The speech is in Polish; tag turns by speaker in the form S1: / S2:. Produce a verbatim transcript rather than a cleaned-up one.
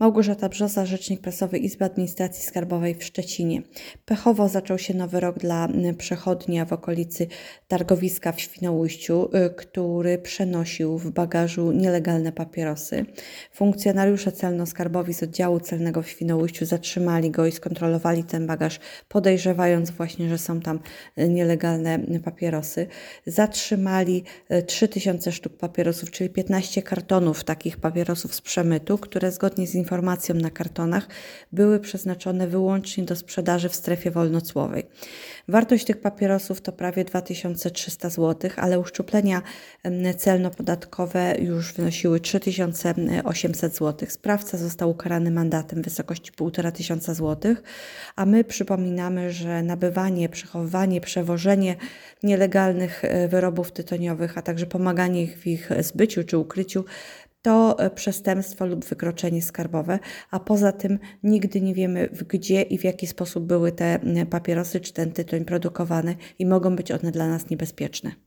S1: Małgorzata Brzoza, rzecznik prasowy Izby Administracji Skarbowej w Szczecinie. Pechowo zaczął się nowy rok dla przechodnia w okolicy targowiska w Świnoujściu, który przenosił w bagażu nielegalne papierosy. Funkcjonariusze celno-skarbowi z oddziału celnego w Świnoujściu zatrzymali go i skontrolowali ten bagaż, podejrzewając właśnie, że są tam nielegalne papierosy. Zatrzymali trzy tysiące sztuk papierosów, czyli piętnaście kartonów takich papierosów z przemytu, które zgodnie z informacją na kartonach były przeznaczone wyłącznie do sprzedaży w strefie wolnocłowej. Wartość tych papierosów to prawie dwa tysiące trzysta złotych, ale uszczuplenia celno-podatkowe już wynosiły trzy tysiące osiemset złotych. Sprawca został ukarany mandatem w wysokości półtora tysiąca złotych, a my przypominamy, że nabywanie, przechowywanie, przewożenie nielegalnych wyrobów tytoniowych, a także pomaganie ich w ich zbyciu czy ukryciu to przestępstwo lub wykroczenie skarbowe, a poza tym nigdy nie wiemy, gdzie i w jaki sposób były te papierosy czy ten tytoń produkowane i mogą być one dla nas niebezpieczne.